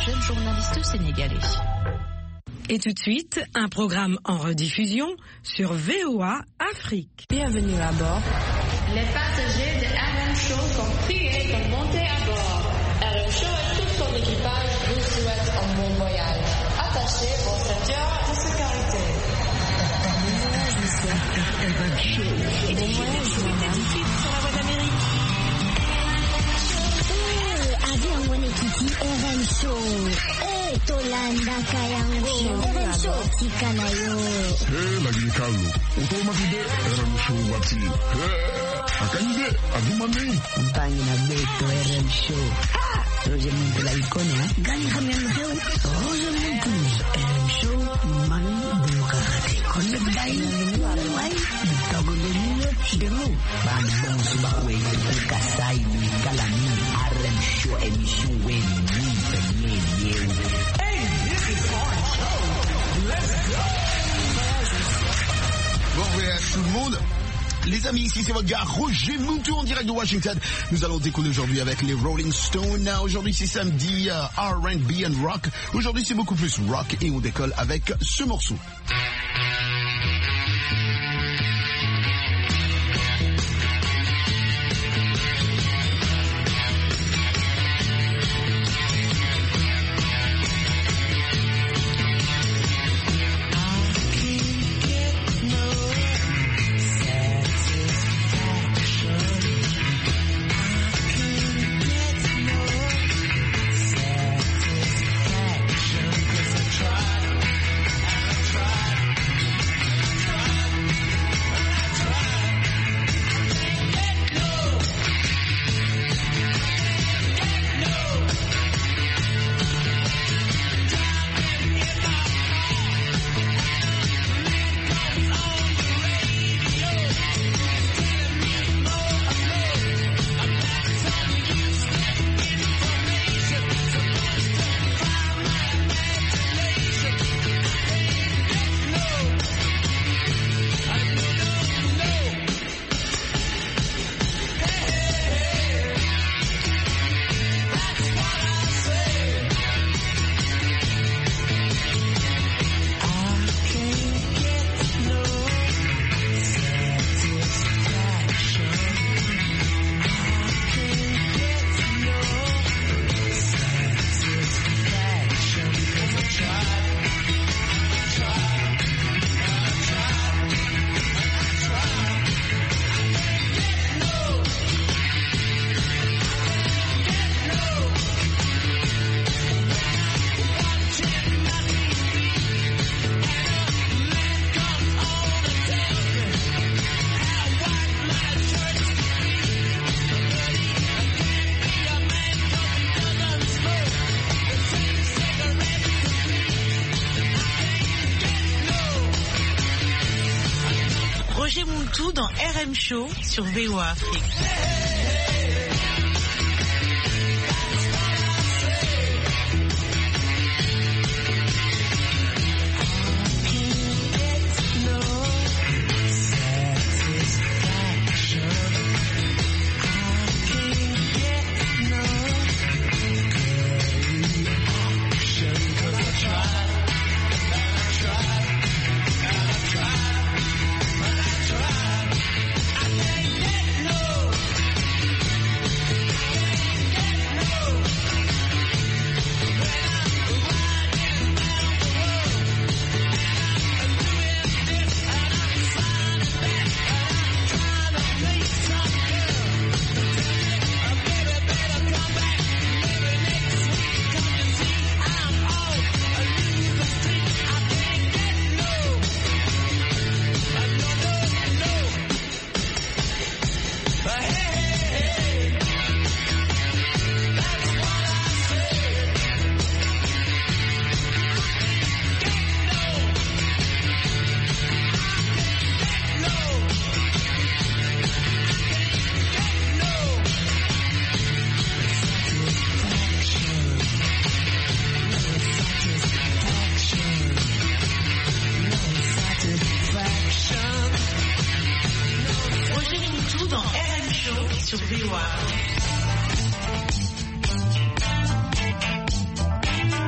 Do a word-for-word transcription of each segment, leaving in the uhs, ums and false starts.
jeune journaliste sénégalais. Et tout de suite, un programme en rediffusion sur V O A Afrique. Bienvenue à bord. Les passagers de R M Show sont priés de monter à bord. R M Show et tout son équipage vous souhaitent un bon voyage. Attachez vos ceintures de sécurité. R M Show. Et des voyages sur la voie d'Amérique. Avion Monekiti R M Show. Tolanda Kayango R M Show Tikanayo. Hey, lagi kalu. Uto makide R M Show wati. Hey, akande agumane. Mpangi na beto R M Show. Ah, Roger Muntu la ikone ha. Gani kami R M Show. Roger Muntu R M Show manu demokrati. Kone bidai wai bitago deniyo demu. Ban bon suba we kasai ni kalami R M Show emission we ni penye yewu. Bon voyage tout le monde. Les amis, ici c'est votre gars Roger Muntu en direct de Washington. Nous allons décoller aujourd'hui avec les Rolling Stones. Aujourd'hui c'est samedi uh, R and B and rock. Aujourd'hui c'est beaucoup plus rock et on décolle avec ce morceau. Roger Muntu dans R M Show sur V O A Afrique. sur V O A.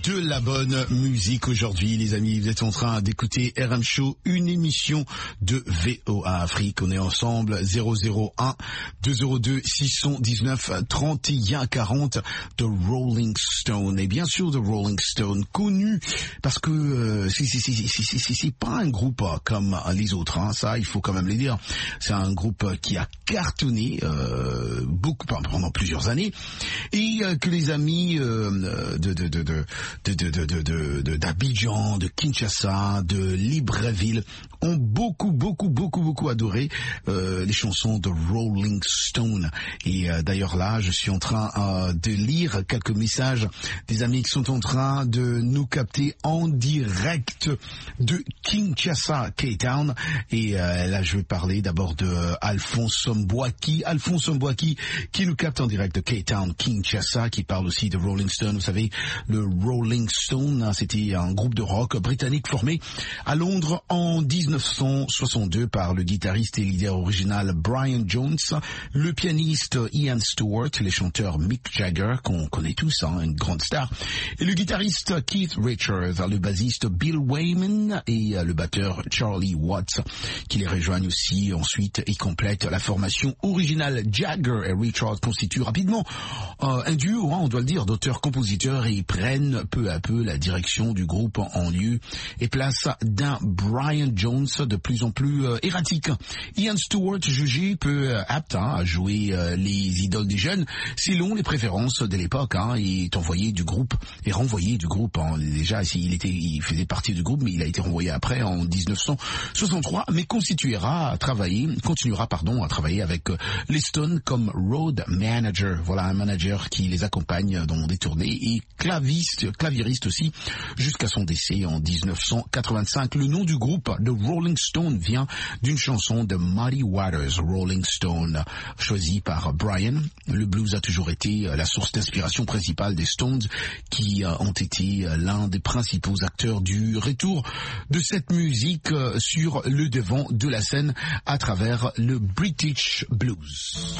de la bonne musique aujourd'hui, les amis. Vous êtes en train d'écouter R M Show, une émission de V O A Afrique. On est ensemble, zéro zéro un deux zéro deux six un neuf trente et un quarante, de Rolling Stone. Et bien sûr, de Rolling Stone, connu parce que euh, c'est, c'est, c'est, c'est, c'est, c'est pas un groupe comme les autres, hein, ça il faut quand même le dire. C'est un groupe qui a cartonné euh, beaucoup pendant plusieurs années et euh, que les amis euh, de, de, de, de, de, de, de, de, de, d'Abidjan, de Kinshasa, de Libreville ont beaucoup, beaucoup, beaucoup, beaucoup adoré euh, les chansons de Rolling Stone. Et euh, d'ailleurs là, je suis en train euh, de lire quelques messages des amis qui sont en train de nous capter en direct de Kinshasa, Cape Town. Et euh, là, je vais parler d'abord de euh, Alphonse Mbouaki. Alphonse Mbouaki qui nous capte en direct de Cape Town, Kinshasa, qui parle aussi de Rolling Stone. Vous savez, le Rolling Stone, c'était un groupe de rock britannique formé à Londres en dix-neuf cent soixante-deux par le guitariste et leader original Brian Jones, le pianiste Ian Stewart, les chanteurs Mick Jagger, qu'on connaît tous, hein, une grande star, et le guitariste Keith Richards, le bassiste Bill Wyman et le batteur Charlie Watts, qui les rejoignent aussi ensuite et complètent la formation originale. Jagger et Richards constituent rapidement euh, un duo, hein, on doit le dire, d'auteurs-compositeurs, et ils prennent peu à peu la direction du groupe en lieu et place d'un Brian Jones de plus en plus euh, erratique. Ian Stewart, jugé peu euh, apte hein, à jouer euh, les idoles des jeunes, selon les préférences de l'époque, hein, il est envoyé du groupe et renvoyé du groupe. Hein. Déjà, il était, il faisait partie du groupe, mais il a été renvoyé après en dix-neuf cent soixante-trois, mais constituera à travailler, continuera pardon à travailler avec euh, les Stones comme road manager. Voilà, un manager qui les accompagne dans des tournées et claviste, claviériste aussi jusqu'à son décès en dix-neuf cent quatre-vingt-cinq. Le nom du groupe de Rolling Stone vient d'une chanson de Muddy Waters, Rolling Stone, choisie par Brian. Le blues a toujours été la source d'inspiration principale des Stones, qui ont été l'un des principaux acteurs du retour de cette musique sur le devant de la scène à travers le British Blues.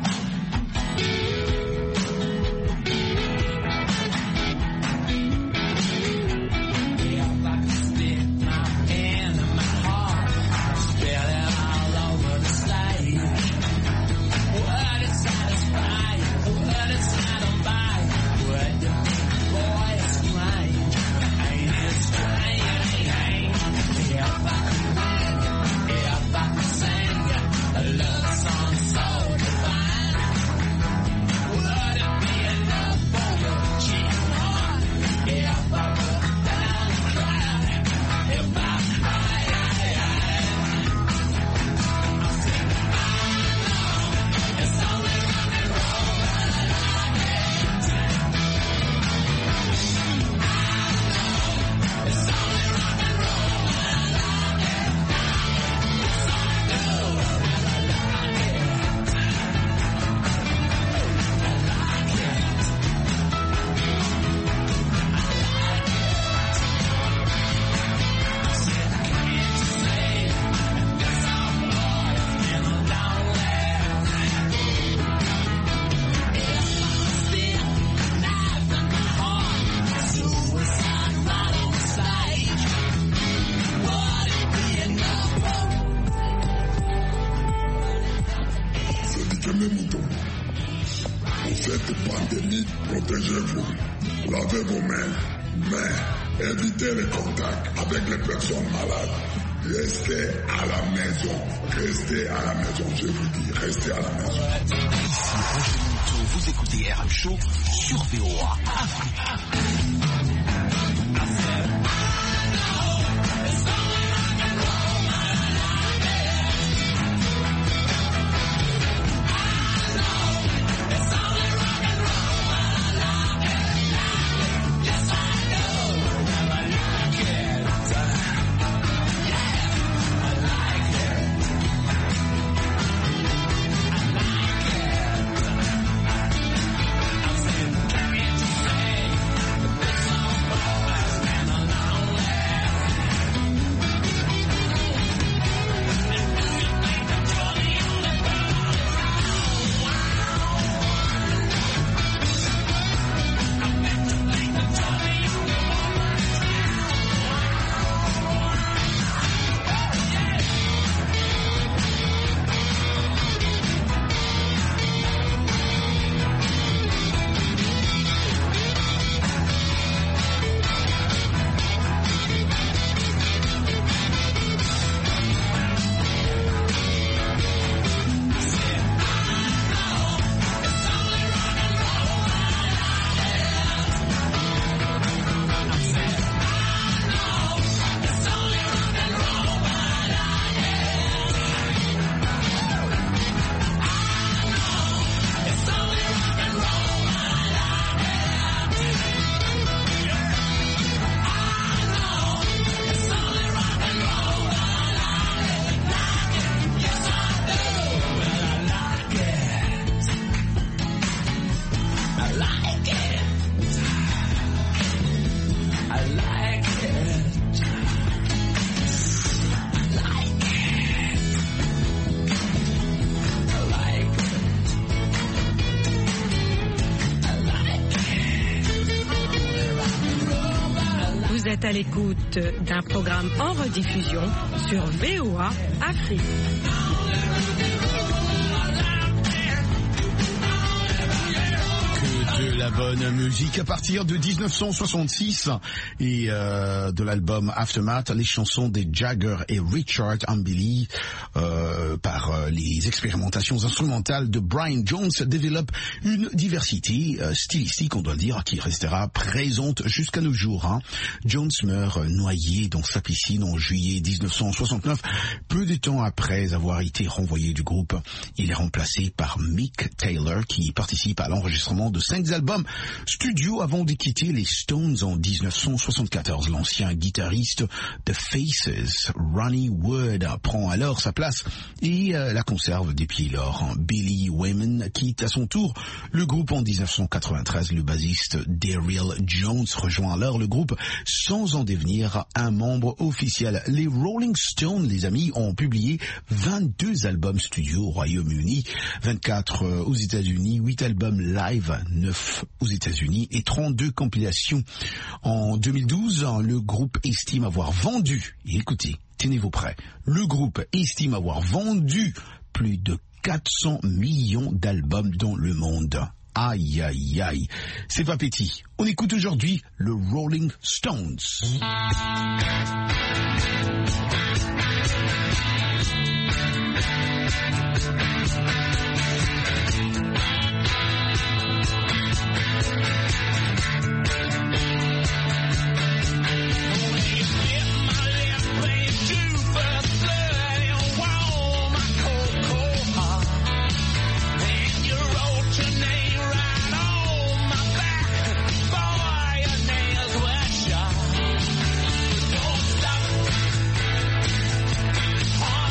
Évitez les contacts avec les personnes malades. Restez à la maison. Restez à la maison, je vous dis. Restez à la maison. Ici Roger Monteau, vous écoutez R M Show sur V O A Afrique. êtes à l'écoute d'un programme en rediffusion sur V O A Afrique. De la bonne musique à partir de dix-neuf cent soixante-six et euh, de l'album Aftermath, les chansons des Jagger et Richard Ambili euh, par euh, les expérimentations instrumentales de Brian Jones développent une diversité euh, stylistique, on doit le dire, qui restera présente jusqu'à nos jours. Hein. Jones meurt noyé dans sa piscine en juillet dix-neuf cent soixante-neuf, peu de temps après avoir été renvoyé du groupe. Il est remplacé par Mick Taylor qui participe à l'enregistrement de cinq albums studio avant de quitter les Stones en dix-neuf cent soixante-quatorze. L'ancien guitariste de Faces, Ronnie Wood, prend alors sa place et euh, la conserve des pieds l'or. Billy Wayman quitte à son tour le groupe en dix-neuf cent quatre-vingt-treize. Le bassiste Daryl Jones rejoint alors le groupe sans en devenir un membre officiel. Les Rolling Stones, les amis, ont publié vingt-deux albums studio au Royaume-Uni, vingt-quatre aux États-Unis, huit albums live, neuf aux États-Unis et trente-deux compilations. En deux mille douze, le groupe estime avoir vendu, et écoutez, tenez-vous prêts, le groupe estime avoir vendu plus de quatre cents millions d'albums dans le monde. Aïe, aïe, aïe, c'est pas petit. On écoute aujourd'hui le Rolling Stones. Boy, your nails were shot. Don't stop.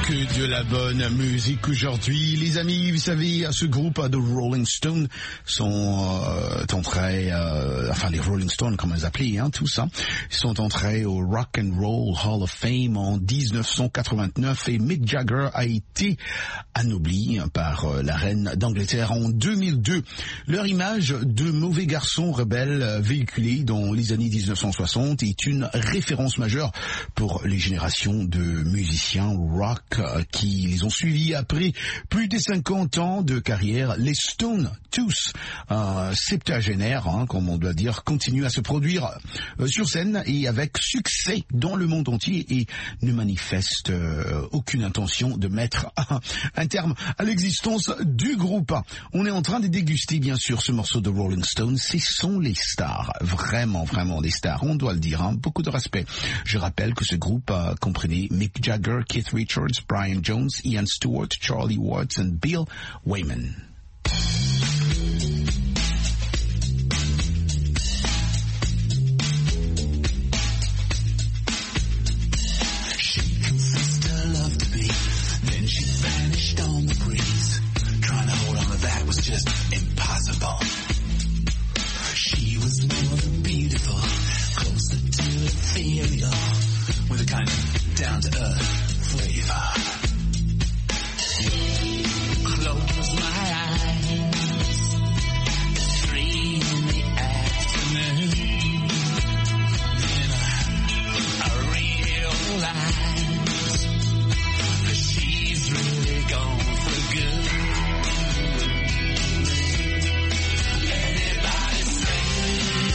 Que de la bonne musique aujourd'hui, les amis. Vous savez, ce groupe de Rolling Stones sont euh, entrés, euh, enfin les Rolling Stones, comme ils appelaient, hein, tout ça, sont entrés au Rock and Roll Hall of Fame en dix-neuf cent quatre-vingt-neuf et Mick Jagger a été anobli par euh, la reine d'Angleterre en deux mille deux. Leur image de mauvais garçon rebelle véhiculé dans les années dix-neuf cent soixante est une référence majeure pour les générations de musiciens rock qui les ont suivis après plus de cinquante ans de carrière. Les Stones, tous euh, septuagénaires, hein, comme on doit dire, continuent à se produire euh, sur scène et avec succès dans le monde entier et ne manifestent euh, aucune intention de mettre un, un terme à l'existence du groupe. On est en train de déguster bien sûr ce morceau de Rolling Stones. Ce sont les stars, vraiment vraiment des stars, on doit le dire, hein, beaucoup de respect. Je rappelle que ce groupe euh, comprenait Mick Jagger, Keith Richards, Brian Jones, Ian Stewart, Charlie Watts and Bill Wyman. She confessed her love to me, then she vanished on the breeze. Trying to hold on to that was just impossible. She was more than beautiful, closer to ethereal, with a kind of down-to-earth flavor. Close my eyes, it's three in the afternoon, then I, I realize that she's really gone for good. Anybody say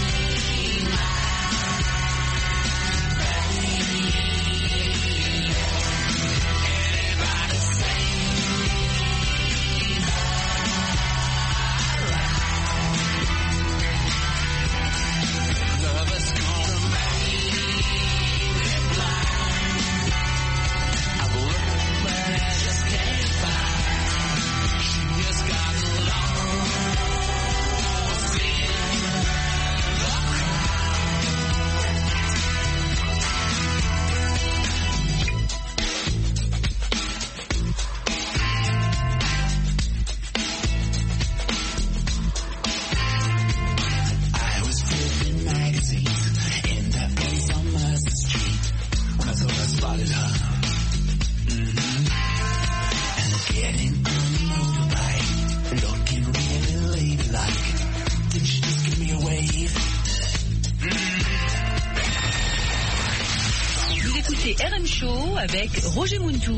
R M Show avec Roger Muntou.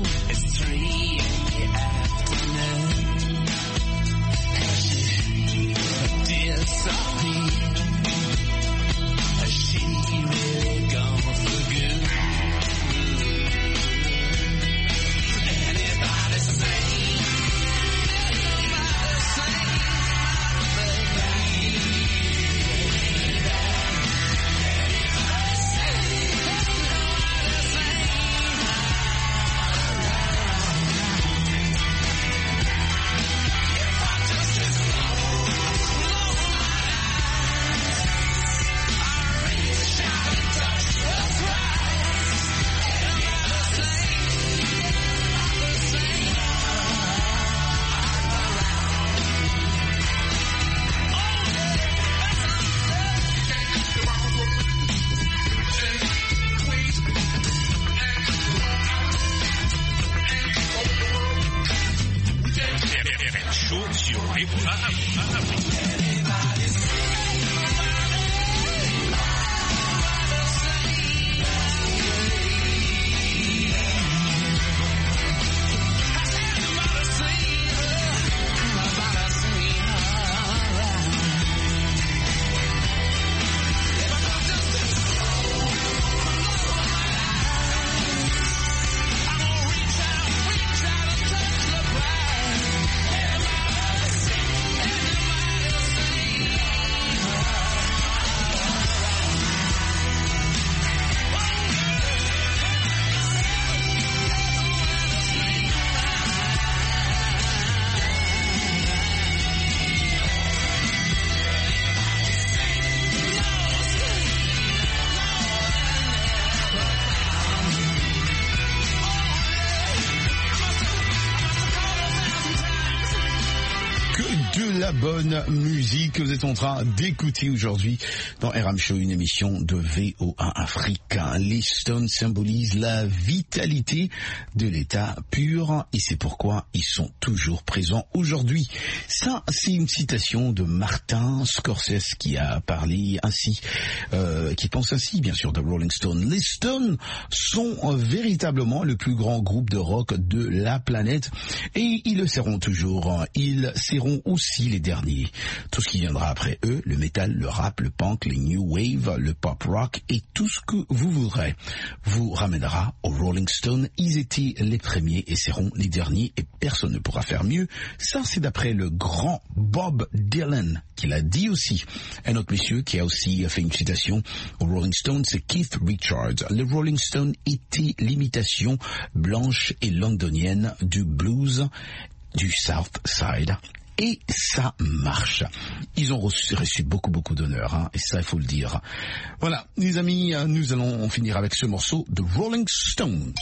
la bonne musique que vous êtes en train d'écouter aujourd'hui dans R M Show, une émission de V O A Afrique. Les Stones symbolisent la vitalité de l'état pur et c'est pourquoi ils sont toujours présents aujourd'hui. Ça, c'est une citation de Martin Scorsese qui a parlé ainsi, euh, qui pense ainsi, bien sûr, de Rolling Stone. Les Stones sont euh, véritablement le plus grand groupe de rock de la planète et ils le seront toujours. Ils seront aussi les derniers. Tout ce qui viendra après eux, le métal, le rap, le punk, les new wave, le pop rock et tout ce que vous voudrez vous ramènera aux Rolling Stones. Ils étaient les premiers et seront les derniers et personne ne pourra faire mieux. Ça, c'est d'après le grand Bob Dylan qui l'a dit aussi. Un autre monsieur qui a aussi fait une citation aux Rolling Stones, c'est Keith Richards. Les Rolling Stones étaient l'imitation blanche et londonienne du blues du South Side. Et ça marche. Ils ont reçu, reçu beaucoup, beaucoup d'honneur, hein, et ça, il faut le dire. Voilà, les amis, nous allons finir avec ce morceau de Rolling Stones.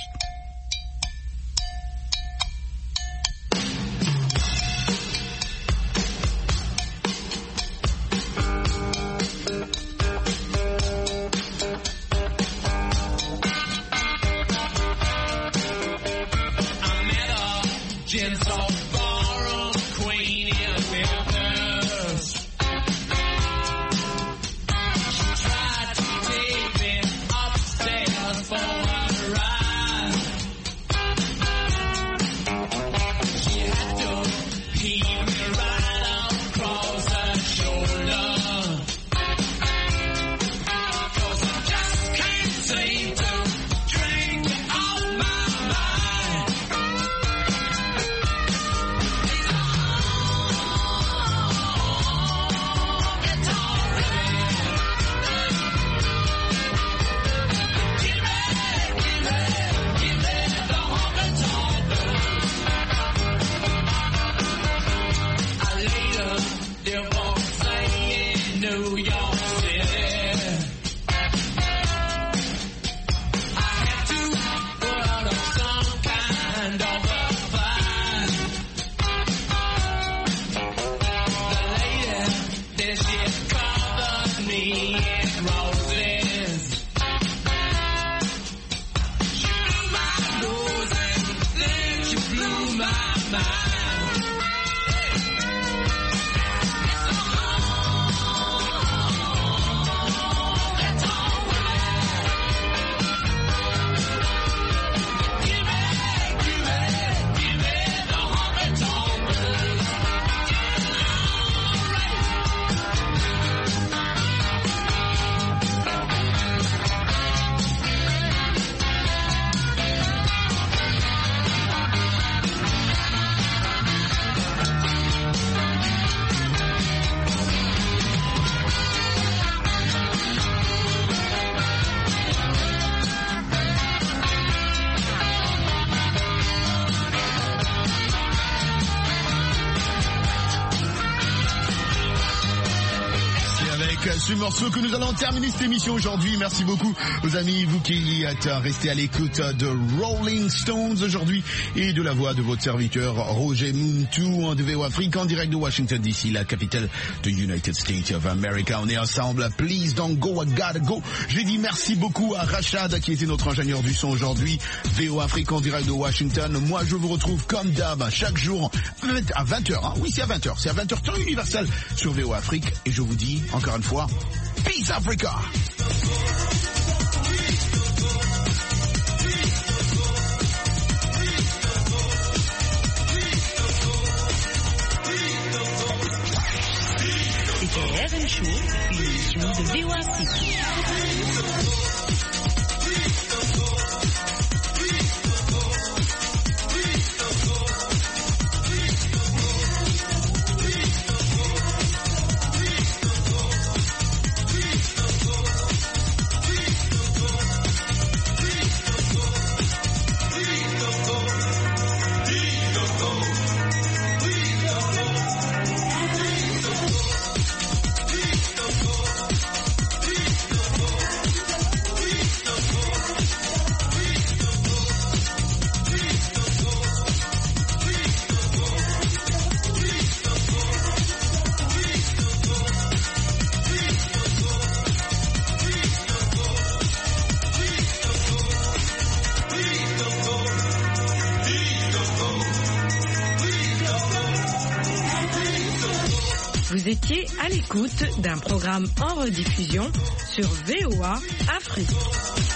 Ce morceau que nous allons terminer cette émission aujourd'hui. Merci beaucoup aux amis, vous qui êtes restés à l'écoute de Rolling Stones aujourd'hui et de la voix de votre serviteur Roger Muntu de V O Afrique en direct de Washington D C, la capitale de United States of America. On est ensemble. Please don't go, I gotta go. J'ai dit merci beaucoup à Rachad qui était notre ingénieur du son aujourd'hui. V O Afrique en direct de Washington. Moi, je vous retrouve comme d'hab chaque jour à vingt heures. Hein. Oui, c'est à vingt heures. C'est à vingt heures temps universel sur V O Afrique. Et je vous dis encore une fois, Peace Africa! C'était R M Show, une émission de V O Afrique. Vous étiez à l'écoute d'un programme en rediffusion sur V O A Afrique.